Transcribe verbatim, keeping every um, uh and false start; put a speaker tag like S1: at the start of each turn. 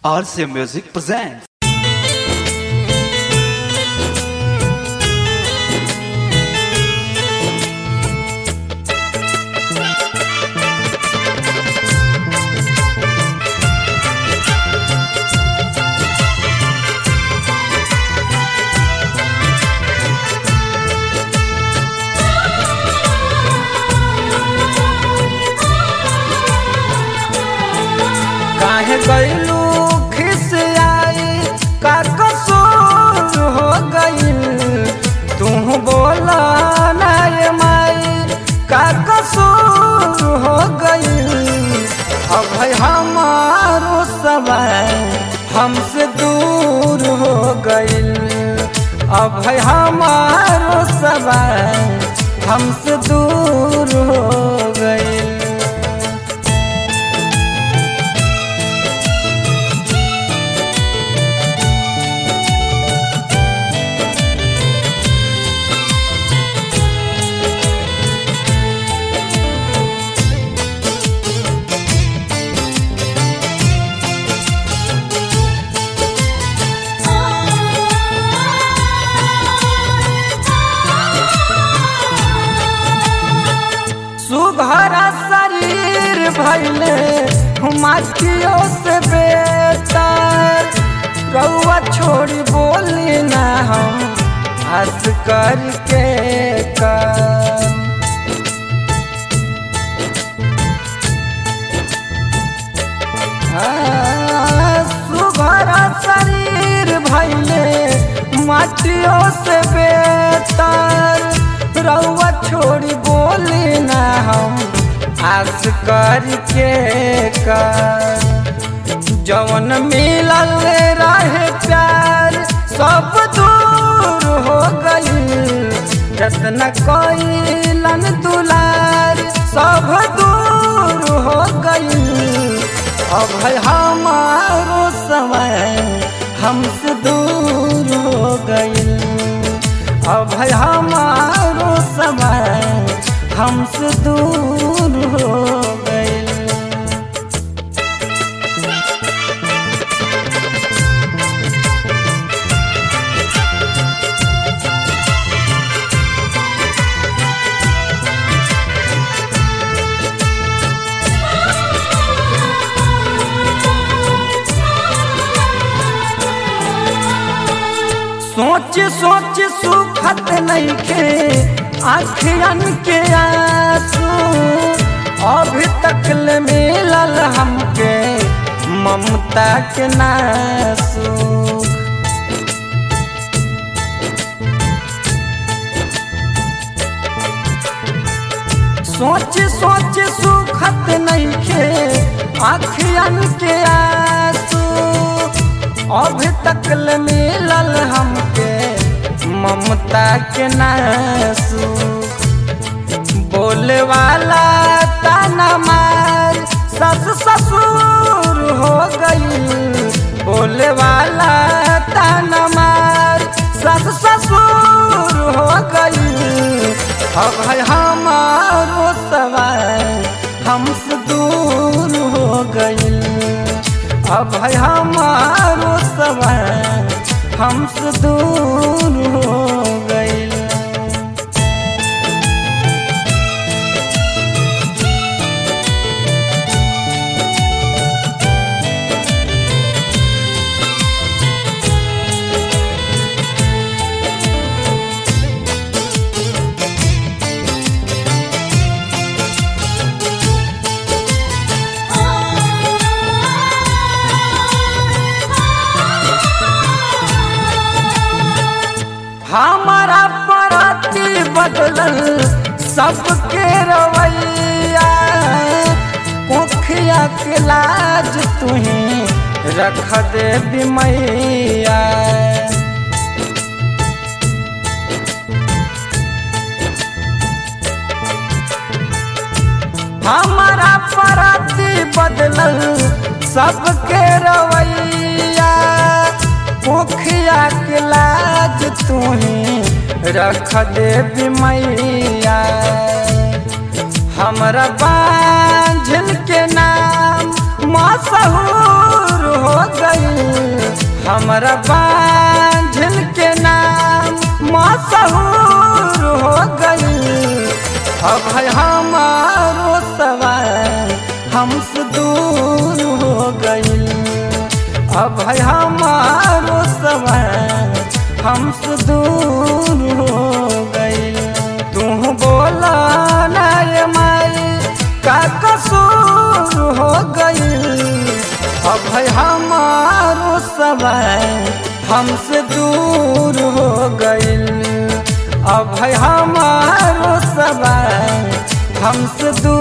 S1: R C Music presents.
S2: काहे गइलू खिसियाई का कसूर हो गइल तू बोला ना ये माई का कसूर हो गइल। अब है हमारो समय हमसे दूर हो गइल। अब है हमारो समय हमसे दूर हो गइल। सुघरा शरीर भैले माटियों से बेहतर रउआ छोड़ी बोली ना हम हंस करके कर। सुघरा शरीर भैले माटियों से बेहतर रउआ छोड़ी बोली ना हम आस करके कर। जवन मिलल रहे प्यार सब दूर हो गइल। जतना कइलन दुलार सब दूर हो गइल। अब है हमारो समय हमसे दूर हो गइल। अब है हमारो समय हमसे दूर हो गइल। सोच सोच सुखत नहीं के आँखियन के आंसू अभी तक ले मिलल हमके ममता के नासू। सोच सोच सुखत नहीं के आँखियन के आंसू अभी तक ले मिलल हमके ममता के नासू। बोले वाला ताना मार सस ससुर हो गइल। बोले वाला ताना मार सस ससुर हो गइल। अब है हमारो समय हमसे दूर हो गइल। अब है हमारो समय हमसे दूर हो गइल। हमारा पराती बदलल सबके रवैया कोखिया के लाज तुही रख दे बिमैया। हमारा पराती बदलल सबके रवैया कोखिया के लाज तुही रख दे बिमैया। हमरा बांझल के नाम मशहूर हो गई। हमरा बांझिल के नाम मशहूर हो गई। अब है हमारो सवाल हमसे दूर हो गई। अब है हमारो सवाल हमसे दूर हो गई। तू बोला ना ये माई का कसूर हो गई। अब है हमारो सवाल हमसे दूर हो गई। अब है हमारो सवाल हमसे दूर